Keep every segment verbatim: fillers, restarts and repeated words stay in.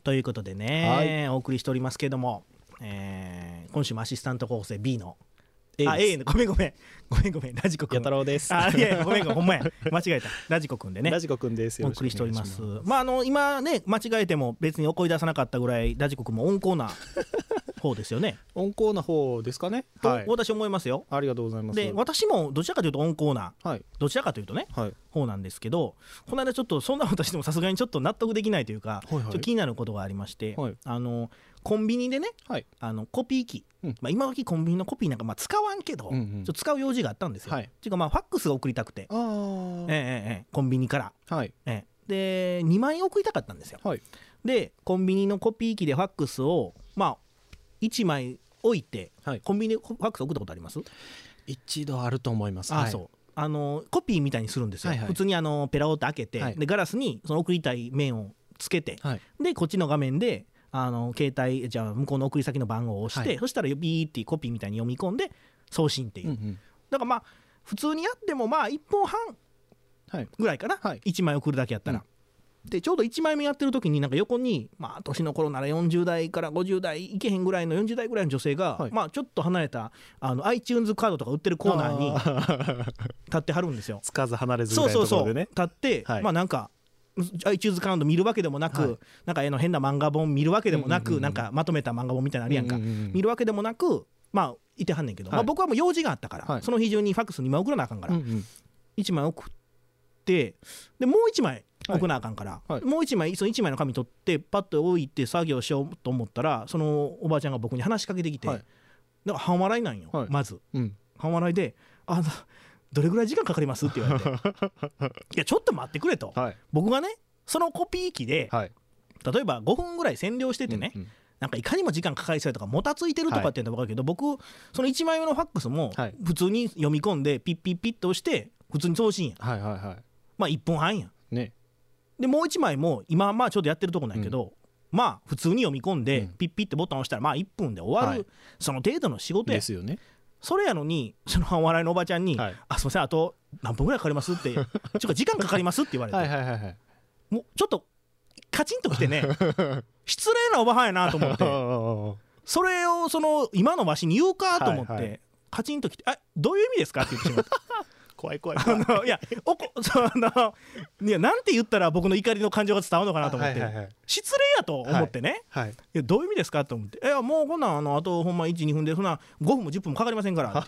ということでね、お送りしておりますけども、えー、今週もアシスタント候補生 B の A あ A のごめんごめんごめんごめんラジコくんや太郎です。 あいやいやごめんごめんほんまや間違えたラジコくんでねラジコくんです。 お送りしております。まああの今ね間違えても別にお声出さなかったぐらいラジコくんも温厚な方ですよね。 温厚な方ですかね。 と、 はい、 私思いますよ。 ありがとうございます。 で私もどちらかというと温厚な、はい、どちらかというとね、はい、方なんですけど、この間ちょっとそんな私でもさすがにちょっと納得できないというか、はいはい、ちょっと気になることがありまして、はい、あのコンビニでね、はい、あのコピー機、うんまあ、今時コンビニのコピーなんかまあ使わんけど、うんうん、ちょっと使う用事があったんですよ。はい、っていうかまあファックスが送りたくて、あ、えーえー、コンビニから、はいえー、でにまい送りたかったんですよ。はい、でコンビニのコピー機でファックスをまあいちまい置いて、はい、コンビニでファックス送ったことあります？ 一度あると思います。 あ、はい、そうあのコピーみたいにするんですよ。はいはい、普通にあのペラオって開けて、はい、でガラスにその送りたい面をつけて、はい、でこっちの画面であの携帯じゃあ向こうの送り先の番号を押して、はい、そしたらビーってコピーみたいに読み込んで送信っていう、うんうん、だからまあ普通にやってもまあいっぽんはんぐらいかな、はい、いちまい送るだけやったら、うん、でちょうどいちまいめやってる時になんか横にまあ年の頃ならよんじゅうだいからごじゅうだいいけへんぐらいのよんじゅうだいぐらいの女性が、はい、まあちょっと離れたあの iTunes カードとか売ってるコーナーに立ってはるんですよ。 つかず離れずぐらいのところでね。 そうそうそう立って、はい、まあなんかiTunes カード見るわけでもなく、はい、なんかあの変な漫画本見るわけでもなく、うんうんうん、なんかまとめた漫画本みたいなのあるやんか、うんうんうん、見るわけでもなくまあいてはんねんけど、はいまあ、僕はもう用事があったから、はい、その日中にファックスにまい送らなあかんから、うんうん、いちまい送ってでもういちまい送らなあかんから、はいはい、もういちまいそのいちまいの紙取ってパッと置いて作業しようと思ったらそのおばあちゃんが僕に話しかけてきて、はい、だから半笑いなんよ、はい、まず、うん、半笑いであのどれぐらい時間かかりますって言われていやちょっと待ってくれと、はい、僕がねそのコピー機で、はい、例えばごふんぐらい占領しててね、うんうん、なんかいかにも時間かかりそうとかもたついてるとかっていうのは分かるけど、はい、僕そのいちまいめのファックスも普通に読み込んでピッピッピッと押して普通に送信や、はいはいはい、まあいっぷんはんや、ね、でもういちまいも今まあちょうどやってるとこなんやけど、うん、まあ普通に読み込んでピッピッってボタン押したらまあいっぷんで終わる、はい、その程度の仕事やですよね。それやのにその半笑いのおばちゃんに、はい、あすいませんあと何分ぐらいかかりますってちょっと時間かかりますって言われてはいはいはい、はい、もうちょっとカチンときてね失礼なおばはんやなと思ってそれをその今のわしに言うかと思って、はいはい、カチンときてあどういう意味ですかって言ってしまった怖い怖い怖いあのいやおこそのいやなんて言ったら僕の怒りの感情が伝わるのかなと思って、はいはいはい、失礼やと思ってね、はいはい、いやどういう意味ですかと思っていやもうこんなんあのあとほんまいちにふんでそんなごふんもじゅっぷんもかかりませんから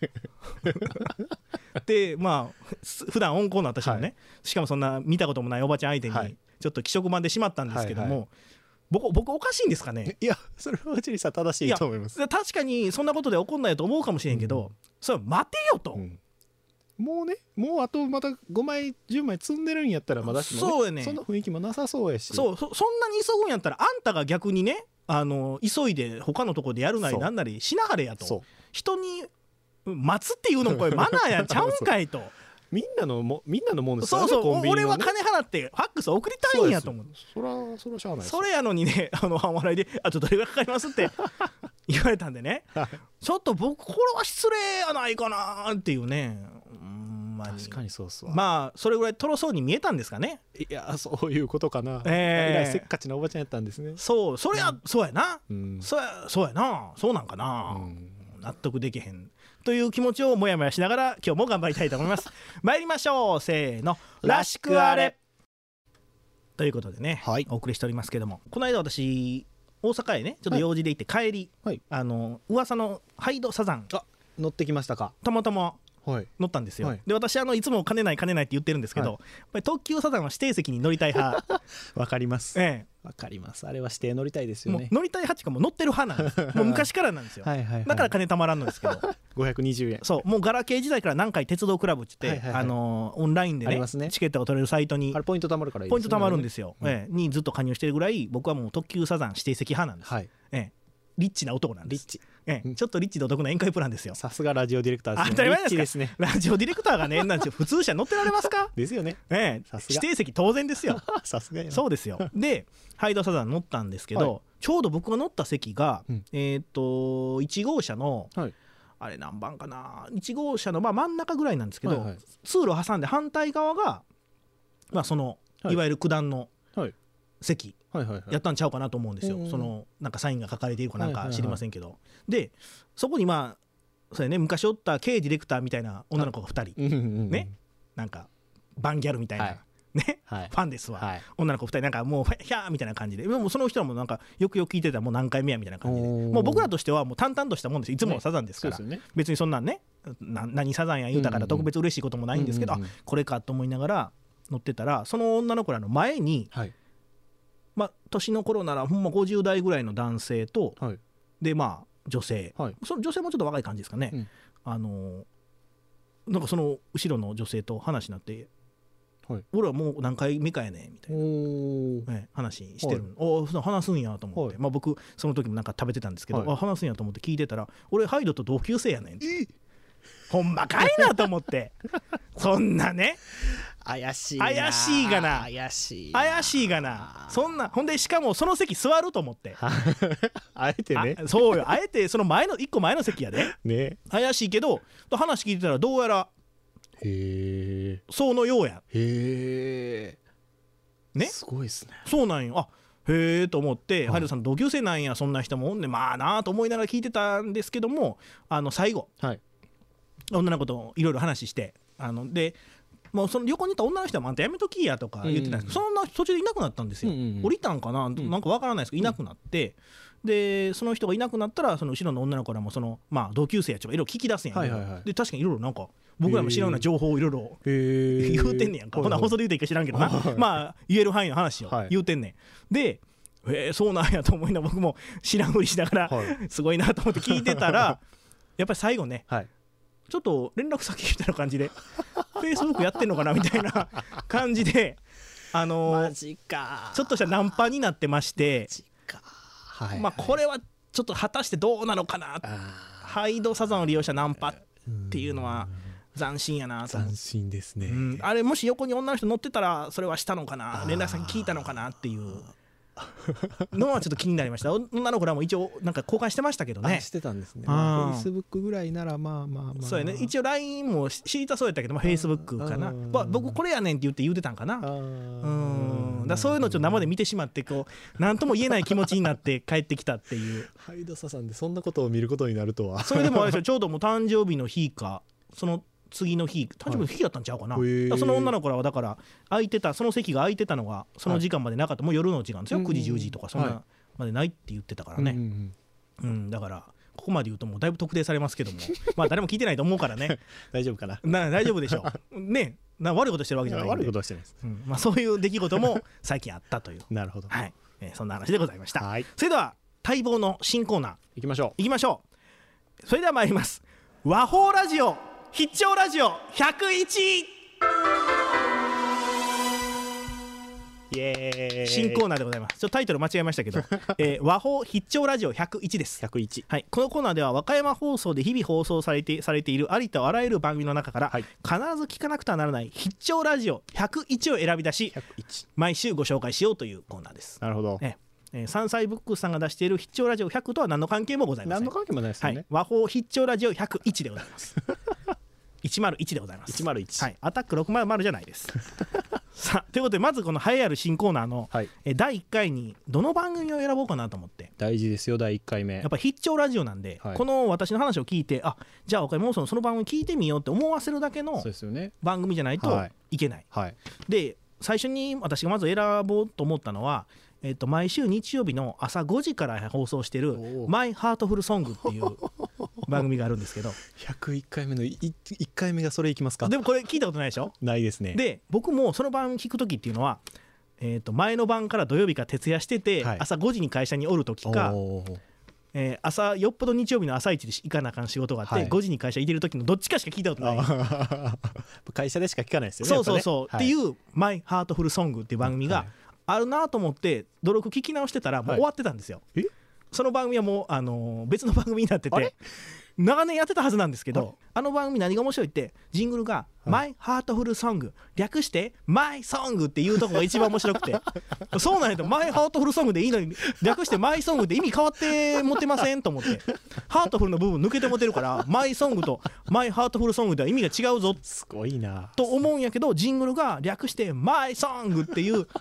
でまあ普段温厚な私もね、はい、しかもそんな見たこともないおばちゃん相手にちょっと気色までしまったんですけども、はいはい、僕, 僕おかしいんですかね。 いやそれはうちにさ正しいと思います。 いや確かにそんなことで怒んないと思うかもしれんけど、うん、それ待てよと、うんもうねもうあとまたごまいじゅうまい積んでるんやったらまだしも、ね、 そうやね、 そんな雰囲気もなさそうやしそ, そ, そんなに急ぐんやったらあんたが逆にねあの急いで他のところでやるなりなんなりしなはれやと人に待つっていうのもこれマナーやんちゃうんかいとみんなのもみんなのもんですからね。そうそう、 コンビニのね、 俺は金払ってファックス送りたいんやと思う。 そらそらしゃあないです。 それやのにねあの半笑いであとどれぐらいかかりますって言われたんでねちょっと僕これは失礼やないかなっていうね。 確かにそうそう。 まあそれぐらいとろそうに見えたんですかね。 いやそういうことかな。えらいせっかちなおばちゃんやったんですね。 そうそれは、うん、そうやな、うん、そうやそうやなそうなんかな、うん、納得できへんという気持ちをもやもやしながら今日も頑張りたいと思います参りましょうせーのらしくあれということでね、はい、お送りしておりますけどもこの間私大阪へねちょっと用事で行って帰り、はい、あの噂のハイドサザンあ乗ってきましたか。 たまたま乗ったんですよ、はい、で私あのいつも金ない金ないって言ってるんですけど、はい、やっぱり特急サザンは指定席に乗りたい派わかります、 ええ、 わかります。あれは指定乗りたいですよね。 もう乗りたい派っていうかもう乗ってる派なんですもう昔からなんですよはいはい、はい、だから金たまらんのですけどごひゃくにじゅうえんそうもうガラケー時代から南海鉄道クラブって言って、はいはいはい、あのー、オンラインで ね, ねチケットが取れるサイトにあれポイントたまるからいいですね。 ポイントたまるんですよ、うんええ、にずっと加入してるぐらい僕はもう特急サザン指定席派なんです、はいええ、リッチな男なんです。リッチ、ええ、ちょっとリッチでお得な宴会プランですよ。 さすがラジオディレクターですね。 当たり前ですか。ラジオディレクターがねなん普通車乗ってられますかですよね、 ええ、指定席当然ですよさすがやそうですよ。でハイドサザン乗ったんですけど、はい、ちょうど僕が乗った席が、うん、えー、っといち号車の、はい、あれ何番かないち号車のまあ真ん中ぐらいなんですけど、はいはい、通路挟んで反対側が、まあ、そのいわゆる九段の席はいはいはいやったんちゃうかなと思うんですよ、 うんうん、 そのなんかサインが書かれているかなんかはいはいはい知りませんけど、でそこにまあそうやね、昔おった K ディレクターみたいな女の子がふたり、 うんうんうん、 ね、なんかバンギャルみたいな、 はいね、 はい、 ファンですわ、 はい、 女の子ふたりなんかもうヒャーみたいな感じで、もうその人らもなんかよくよく聞いてたらもう何回目やみたいな感じで、もう僕らとしてはもう淡々としたもんです、いつものサザンですから、 ね、 別にそんなんねな何サザンや言うたから特別嬉しいこともないんですけど、うんうんうん、これかと思いながら乗ってたら、その女の子らの前に、はい、まあ年の頃ならほんまごじゅう代ぐらいの男性と、はい、でまあ女性、はい、その女性もちょっと若い感じですかね、うん、あのなんかその後ろの女性と話になって、はい、俺はもう何回目かやねみたいな、ね、話してる、はい、お話すんやと思って、はい、まあ、僕その時もなんか食べてたんですけど、はい、あ話すんやと思って聞いてたら、俺ハイドと同級生やねんって、ほんまかいなと思ってそんなね怪しいな怪しいがな怪しい怪しいがな、そんな、ほんでしかもその席座ると思ってあえてね、 そうよ、あえてその前のいっこまえの席やで、ね、怪しいけど話聞いてたらどうやらへーそのようや、 へーね、 すごいっすね、 そうなんよ、あへえと思って、はい、ハイドさん同級生なんや、そんな人もおんねん、まあなと思いながら聞いてたんですけども、あの最後、はい、女の子といろいろ話して、あのでもうその横にいた女の人はまたやめときやとか言ってたんですけど、うんうん、そんな途中でいなくなったんですよ、うんうん、降りたんかな、うん、なんかわからないですけどいなくなって、うん、でその人がいなくなったらその後ろの女の子らもその、まあ、同級生やちょっといろいろ聞き出すんや、はいはいはい、で確かにいろいろなんか僕らも知らんような情報をいろいろ言うてんねやんか、ほな放送で言うていいか知らんけどな、まあ言える範囲の話を言うてんねん、でえー、そうなんやと思いながら僕も知らんふりしながら、はい、すごいなと思って聞いてたらやっぱり最後ね、はい、ちょっと連絡先みたいな感じでフェイスブックやってんのかなみたいな感じで、あのー、 マジかちょっとしたナンパになってまして、マジか、はいはい、まあこれはちょっと果たしてどうなのかな、ハイドサザンを利用したナンパっていうのは斬新やなと思って、 斬新ですね、 うん、あれもし横に女の人乗ってたらそれはしたのかな、連絡先聞いたのかなっていうのはちょっと気になりました。女の子らも一応なんか交換してましたけどね。 してたんですね。フェイスブックぐらいならまあまあまあ。 そうやね。一応 ライン も知りたそうやったけど、まあ、フェイスブックかな。まあ、僕これやねんって言って言うてたんかな。うん。だそういうのちょっと生で見てしまってこう何とも言えない気持ちになって帰ってきたっていう。 ハイドサさんでそんなことを見ることになるとは。 それでもあれでしょ、ちょうどもう誕生日の日かその次の日、誕生日の日だったんちゃうかな、はい、その女の子らはだから空いてた、その席が空いてたのがその時間までなかった、はい、もう夜の時間ですよ、うんうん、くじじゅうじとかそんなまでないって言ってたからね、はい、うんうん、だからここまで言うともうだいぶ特定されますけどもまあ誰も聞いてないと思うからね大丈夫かなな大丈夫でしょうね、な悪いことしてるわけじゃないんで、 悪いことはしてないです、 うんまあ、そういう出来事も最近あったというなるほど、 はいえー、そんな話でございました、 はい、 それでは待望の新コーナーいきましょういきましょう。それでは参ります。和法ラジオ必聴ラジオひゃくいち、イエーイ、新コーナーでございます。ちょっとタイトル間違えましたけど、えー、和法必聴ラジオひゃくいちです。 ひゃくいち、 はい、このコーナーでは和歌山放送で日々放送されてされているありとあらゆる番組の中から、はい、必ず聞かなくてはならない必聴ラジオひゃくいちを選び出し、ひゃくいち毎週ご紹介しようというコーナーです。 なるほど、 ねえー、山菜ブックスさんが出している必聴ラジオひゃくとは何の関係もございません。 何の関係もないですよね、 はい、和法必聴ラジオひゃくいちでございますひゃくいちでございます。 ひゃくいち、 はい、アタックろくまるまるじゃないですさあということでまずこの栄えある新コーナーの、はい、えだいいっかいにどの番組を選ぼうかなと思って。 大事ですよだいいっかいめ、 やっぱ必聴ラジオなんで、はい、この私の話を聞いてあじゃあ岡山放送のその番組聞いてみようって思わせるだけの番組じゃないといけない、はいはい、で最初に私がまず選ぼうと思ったのはえー、と毎週日曜日の朝ごじから放送しているマイハートフルソングっていう番組があるんですけどひゃくいっかいめの いっかいめがそれいきますか。 でもこれ聞いたことないでしょ。 ないですね。 で僕もその番組聞くときっていうのは、えー、と前の晩から土曜日から徹夜してて、はい、朝ごじに会社におるときか、えー、朝よっぽど日曜日の朝一で行かなあかん仕事があって、はい、ごじに会社行ってるときのどっちかしか聞いたことない会社でしか聞かないですよね。 そうそうそう、 ね、 っていうマイハートフルソングっていう番組が、はいあるなと思って努力聞き直してたらもう終わってたんですよ、はい、その番組はもう、あのー、別の番組になってて長年やってたはずなんですけど、あの番組何が面白いってジングルが、はい、マイハートフルソング略してマイソングっていうところが一番面白くてそうなんやとマイハートフルソングでいいのに略してマイソングって意味変わって持ってませんと思ってハートフルの部分抜けて持てるからマイソングとマイハートフルソングでは意味が違うぞすごいなと思うんやけどジングルが略してマイソングっていう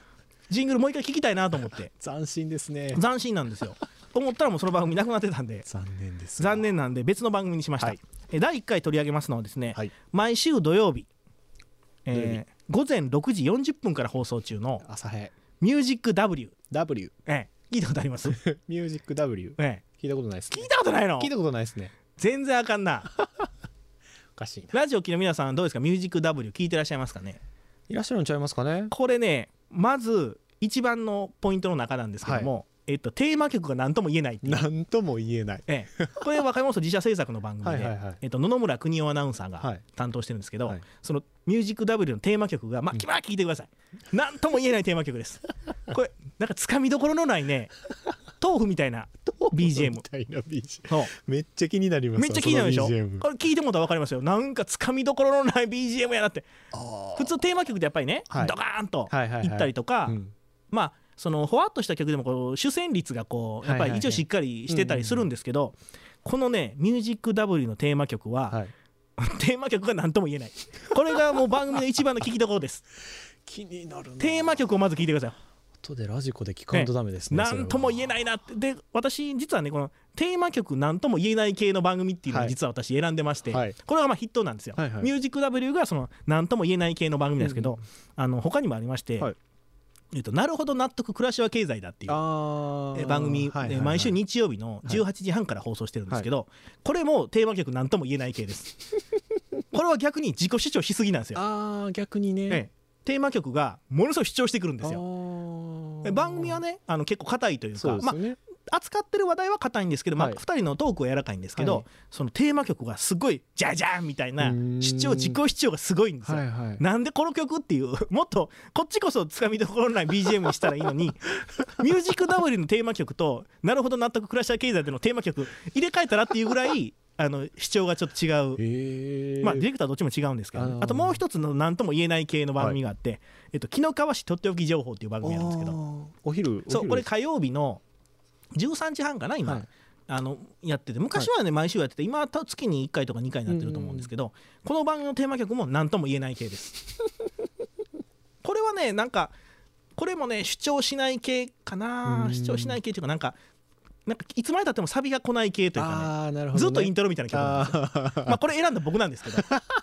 ジングルもう一回聞きたいなと思って斬新ですね。 斬新なんですよと思ったらもうその番組なくなってたんで残念です。 残念なんで別の番組にしました、はい、えだいいっかい取り上げますのはですね、はい、毎週土曜日、えー、午前ろくじよんじゅっぷんから放送中の朝早ミュージック W W、 えー、聞いたことありますミュージック W、えー、聞いたことないです、ね、 聞いたことないの？ 聞いたことないですね。 全然あかんなおかしいな。 ラジオ機の皆さんどうですか？ミュージック W 聞いてらっしゃいますかね？ いらっしゃるんちゃいますかね。 これねまず一番のポイントの中なんですけども、はいえっと、テーマ曲が何とも言えないっていう何とも言えない、 ええ、これ若いもの自社制作の番組ではいはい、はいえっと、野々村邦夫アナウンサーが担当してるんですけど、はい、そのミュージック W のテーマ曲がまあ聞いてください、うん、何とも言えないテーマ曲ですこれなんかつかみどころのないね豆腐みたいな ビージーエムみたいな ビージーエム めっちゃ気になります。 めっちゃ気になるでしょ。これ聞いてもらったら分かりますよ。なんかつかみどころのない ビージーエム やなって。普通テーマ曲でやっぱりね、はい、ドカーンといったりとか、はいはいはいうん、まあそのほわっとした曲でもこう主旋律がこうやっぱり一応しっかりしてたりするんですけど、このねミュージック W のテーマ曲は、はい、テーマ曲が何とも言えない。これがもう番組の一番の聞きどころです気になるな。 テーマ曲をまず聞いてください。 後でラジコで聞かんとダメですね。 何とも言えないなって。で私実はねこのテーマ曲何とも言えない系の番組っていうのを実は私選んでまして、はい、これがまあヒットなんですよ、はいはい、ミュージック W がその何とも言えない系の番組なんですけど、うん、あの他にもありまして、はいえっと、なるほど納得暮らしは経済だっていう番組、はいはいはい、毎週日曜日のじゅうはちじはんから放送してるんですけど、はい、これもテーマ曲何とも言えない系ですこれは逆に自己主張しすぎなんですよ。 あー逆にね、ええ、 テーマ曲がものすごい主張してくるんですよ。番組はねあの結構硬いというかう、ねまあ、扱ってる話題は硬いんですけど、はいまあ、ふたりのトークは柔らかいんですけど、はい、そのテーマ曲がすごいジャジャンみたいな主張自己主張がすごいんですよ、はいはい、なんでこの曲っていうもっとこっちこそつかみどころのない ビージーエム にしたらいいのにミュージック W のテーマ曲となるほど納得暮らしは経済でのテーマ曲入れ替えたらっていうぐらいあの主張がちょっと違う、えーまあ、ディレクターどっちも違うんですけど、ね、あ, あともう一つの何とも言えない系の番組があって、はいえっと、木の川市とっておき情報っていう番組なんですけどお昼そうこれ火曜日のじゅうさんじはんかな今、はい、あのやってて昔はね毎週やってて今は月にいっかいとかにかいになってると思うんですけど、うんうん、この番組のテーマ曲も何とも言えない系ですこれはねなんかこれもね主張しない系かな主張しない系っていうかなんかなんかいつまでたってもサビが来ない系というか ね, ねずっとイントロみたいな曲なんですよ。まあこれ選んだ僕なんですけど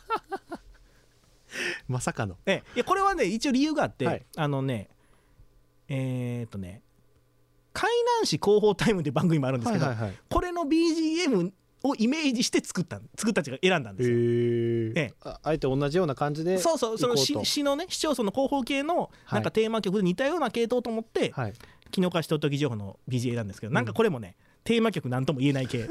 まさかのえいやこれはね一応理由があって、はい、あのねえー、っとね海南市広報タイムって番組もあるんですけど、はいはいはい、これの ビージーエム をイメージして作った作ったちが選んだんですよ。へー、ええ、あ, あえて同じような感じでそうそうその 市, 市のね市町村の広報系のなんかテーマ曲で似たような系統と思って、はい、木の川市とっておき情報の ビージーエム なんですけど、うん、なんかこれもねテーマ曲なんとも言えない系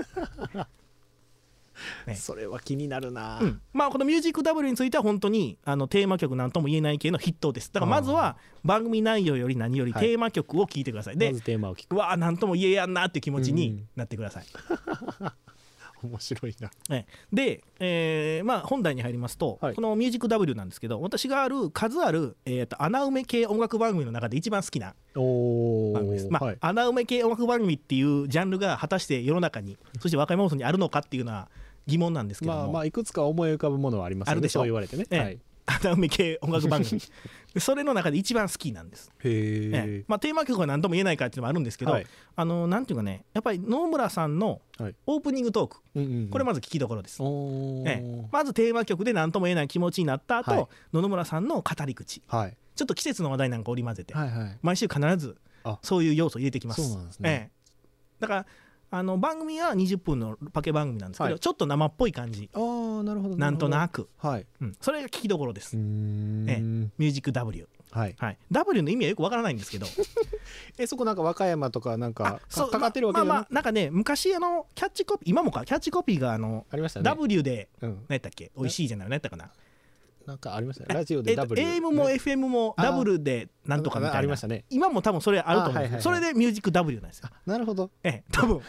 ね、それは気になるな、 うん、まあこのミュージック W については本当にあのテーマ曲なんとも言えない系の筆頭です。だからまずは番組内容より何よりテーマ曲を聴いてください、はい、でまずテーマを聞くうわーなんとも言えやんなっていう気持ちになってください、 うん、面白いな、 ね、で、えーまあ、本題に入りますと、はい、このミュージック W なんですけど私がある数ある、えー、と穴埋め系音楽番組の中で一番好きな番組です。まあはい、穴埋め系音楽番組っていうジャンルが果たして世の中にそして若い放送にあるのかっていうのは疑問なんですけども、 まあ、まあいくつか思い浮かぶものはありますよね。あるでしょそう言われてね、 ええはい、穴埋め系音楽番組それの中で一番好きなんです。 へー、 ええまあ、テーマ曲が何とも言えないかっていうのもあるんですけど、はい、あのなんていうかねやっぱり野村さんのオープニングトーク、はいうんうんうん、これまず聞きどころです、ええ、まずテーマ曲で何とも言えない気持ちになった後、はい、野々村さんの語り口、はい、ちょっと季節の話題なんか織り交ぜて、はいはい、毎週必ずそういう要素を入れてきます。 そうなんですね、 ええ、だからあの番組はにじゅっぷんのパケ番組なんですけど、はい、ちょっと生っぽい感じ、 あーなるほどなんとなく、 はいうん、それが聞きどころです。 うーん、 ええ、ミュージック W、 はいはい、 W の意味はよくわからないんですけどえそこなんか和歌山とかなんかかかってるわけじゃない、 まあまあなんかね昔あのキャッチコピー今もかキャッチコピーがあのありましたね W で、うん、何やったっけ美味しいじゃない何やったかななんかありましたねラジオで W、 えー、エーエム も エフエム もダブルでなんとかみたいなあ, ありましたね。 今も多分それあると思うんです、はいはいはい、それでミュージック W なんですよ。 なるほど、 ええ多分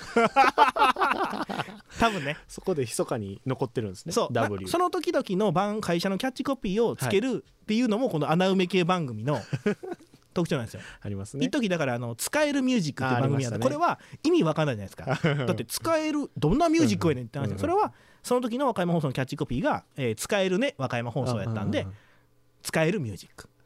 多分ねそこで密かに残ってるんですね。 そう W その時々の番会社のキャッチコピーをつけるっていうのもこの穴埋め系番組の特徴なんですよ。 ありますね。 一時だからあの使えるミュージックっていう番組やった、ね、これは意味わかんないじゃないですかだって使えるどんなミュージックやねんって話、うんうん、それはその時の和歌山放送のキャッチコピーが、えー、使えるね和歌山放送やったんで、うんうんうん、使えるミュージック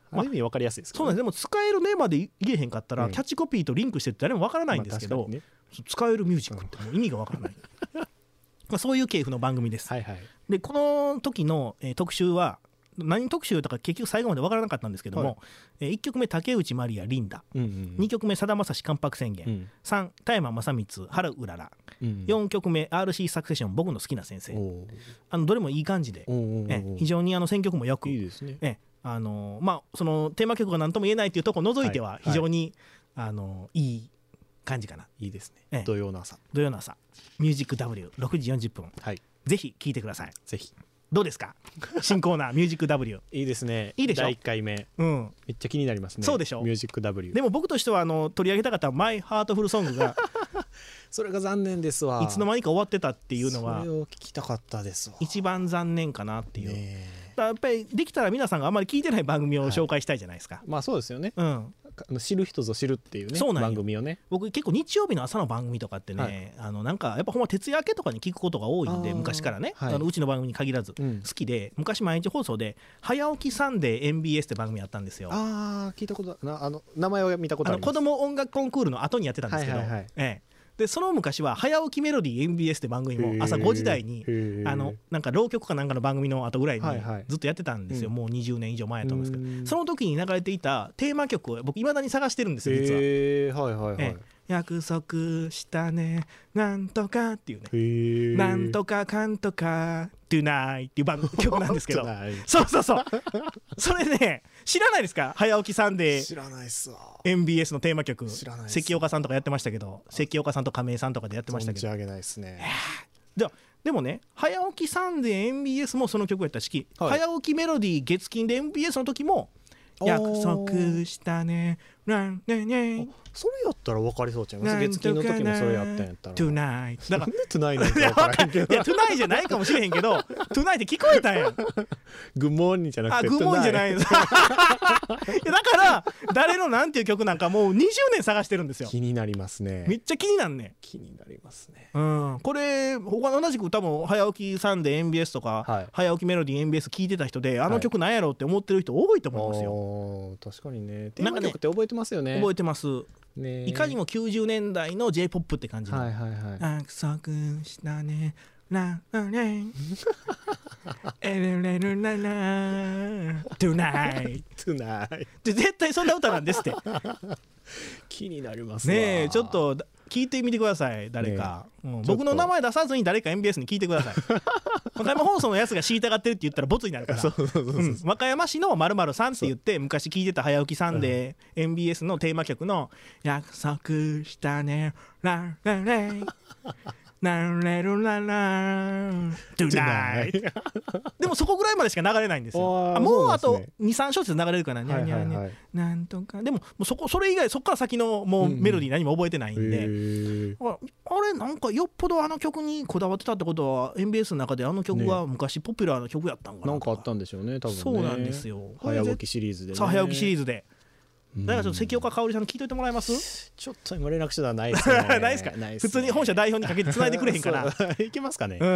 ある意味分かりやすいですけど、ね、 そうなんです。でも使えるねまで言えへんかったら、 うん、 キャッチコピーとリンクしてって誰も分からないんですけど、まあね、使えるミュージックってもう意味が分からない、うん、まあそういう系譜の番組です、 はいはい、でこの時の、えー、特集は何特集とか結局最後まで分からなかったんですけども、はい、えー、いっきょくめ竹内まりやリンダ、うんうん、にきょくめさだまさし関白宣言、うん、さん田山正光春うらら、うん、よんきょくめ アールシー サクセション僕の好きな先生、あのどれもいい感じで、え非常にあの選曲もよくいいですね、 えあのまあ、そのテーマ曲が何とも言えないというところを除いては非常に、はいはい、あのいい感じかな。 いいですね、土曜の朝土曜の朝ミュージック ダブリューろくじよんじゅっぷん、はい、ぜひ聴いてください。 ぜひ。 どうですか新コーナーミュージック ダブリューいいですね。 いいでしょ。 だいいっかいめ、うん、めっちゃ気になりますね。 そうでしょ。 ミュージック ダブリューでも僕としてはあの取り上げたかったマイハートフルソングがそれが残念ですわ。 いつの間にか終わってたっていうのはそれを聞きたかったですわ。 一番残念かなっていう、ね、だやっぱりできたら皆さんがあんまり聞いてない番組を紹介したいじゃないですか、はい、 まあそうですよね、うん、知る人ぞ知るっていうね、 そうなんよ。 番組をね、 僕結構日曜日の朝の番組とかってね、はい、あのなんかやっぱほんま徹夜明けとかに聞くことが多いんで、昔からね、はい、あのうちの番組に限らず、うん、好きで、昔毎日放送で早起きサンデー エヌビーエス って番組やったんですよ。 ああ聞いたことな、あの名前を見たことあります。 あの子供音楽コンクールの後にやってたんですけど、はいはいはい、ええでその昔は早起きメロディー エヌビーエス って番組も朝ごじ台にあのなんか浪曲かなんかの番組の後ぐらいにずっとやってたんですよ、はいはい、もうにじゅうねん以上前やと思うんですけど、その時に流れていたテーマ曲を僕いまだに探してるんですよ実は、えーはいはいはい、え約束したねなんとかっていうね、なんとかかんとか Tonight っていう番曲なんですけどそうそうそうそれね知らないですか。早起きサンデー知らないっすわ。 エヌビーエス のテーマ曲知らないっす。 関岡さんとかやってましたけど、関岡さんと亀井さんとかでやってましたけど存じ上げないっすね。 ではでもね早起きサンデー エヌビーエス もその曲やったし、はい、早起きメロディー月金で エヌビーエス の時も約束したねなんねねそれやったら分かりそうちゃいます。月金の時もそれやったんやったら Tonight だからなんで Tonight なんか分からんけどいや Tonight じゃないかもしれへんけど Tonight って聞こえたんやんグッモーニンじゃなくてあグッモーニンじゃないだから誰のなんていう曲なんかもうにじゅうねん探してるんですよ。 気になりますね。 めっちゃ気になんね。 気になりますね、 うん、これ他の同じく多分早起きサンデー エヌビーエス とか、はい、早起きメロディー エヌビーエス 聞いてた人であの曲なんやろうって思ってる人多いと思いますよ、 はい、確かにね。テーマ曲って覚えてますよね。 覚えてますね。いかにもきゅうじゅうねんだいの J-ポップ って感じの、はいはいはい、約束したねラララエレレレララトゥナイトゥナイ絶対そんな歌なんですって気になりますわねえ。ちょっと聞いてみてください誰か、ね、うん、僕の名前出さずに誰か エヌビーエス に聞いてください和歌山放送のやつが知りたがってるって言ったらボツになるからそうそうそうそう、うん、和歌山市の〇〇さんって言って昔聞いてた早起きサンデー エヌビーエス のテーマ曲の約束したねララララレルララトゥナイでもそこぐらいまでしか流れないんですよ。あもうあと にさん 小節流れるかな、はいはいはい、なんとかでももうそこそれ以外そこから先のもうメロディー何も覚えてないんで、うんうん、あ, あれなんかよっぽどあの曲にこだわってたってことは エヌビーエス の中であの曲は昔ポピュラーな曲やったんかな。 なんかあったんでしょうね多分ね。 そうなんですよ。 早起きシリーズでね。 さあ早起きシリーズでだからちょっと関岡香織さんに聞いといてもらえます？ ちょっと今連絡手段ないですねないですか？ないですね。普通に本社代表にかけて繋いでくれへんかないけますかね、うん、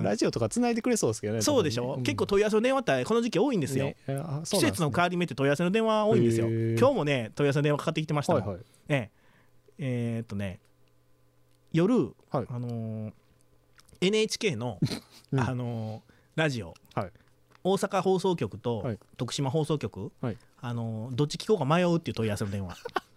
ラジオとか繋いでくれそうですけどね。 そうでしょ、うん、結構問い合わせの電話ってこの時期多いんですよ、ね、季節の変わり目って問い合わせの電話多いんですよ。今日もね問い合わせの電話かかってきてましたもん、はいはい、えええー、っとね夜、はい、あのー、エヌエイチケー の、うん、あのー、ラジオ、はい、大阪放送局と徳島放送局、はい、あのどっち聞こうか迷うっていう問い合わせの電話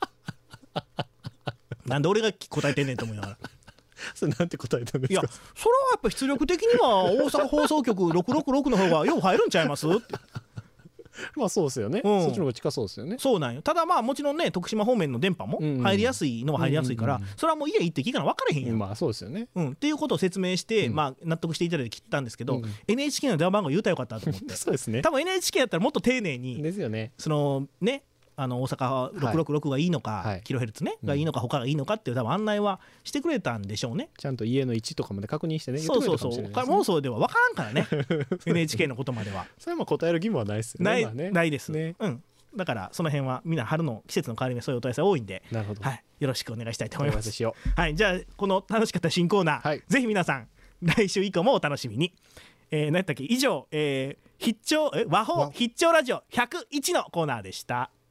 なんで俺が答えてんねんと思いながらそれなんて答えたんですか？ いやそれはやっぱ出力的には大阪放送局ろくろくろくの方がよう入るんちゃいますってまあそうですよね、うん、そっちの方が近そうですよね。 そうなんよ。ただまあもちろんね徳島方面の電波も入りやすいのは入りやすいから、うんうん、それはもう家行って聞かな分からへんやん、 まあそうですよね、 うん、っていうことを説明して、うん、まあ納得していただいて切ったんですけど、うん、エヌエイチケー の電話番号言うたらよかったと思ってそうですね。 多分 エヌエイチケー やったらもっと丁寧にですよね。そのねあの大阪ろくろくろくがいいのか、はい、キロヘルツね、うん、がいいのか他がいいのかっていう多分案内はしてくれたんでしょうね。 ちゃんと家の位置とかまで確認してね。 そうそうそう。岡山放送では分からんからねエヌエイチケー のことまではそれも答える義務はないですよね。 ない、 ね、 ないです、ね、うん。だからその辺はみんな春の季節の変わり目そういうお問い合わせ多いんで、 なるほど、 はい、よろしくお願いしたいと思います。 よはい、じゃあこの楽しかった新コーナー、はい、ぜひ皆さん来週以降もお楽しみに。えー、何やったっけ以上、えー必聴え和法和必聴ラジオひゃくいちのコーナーでした。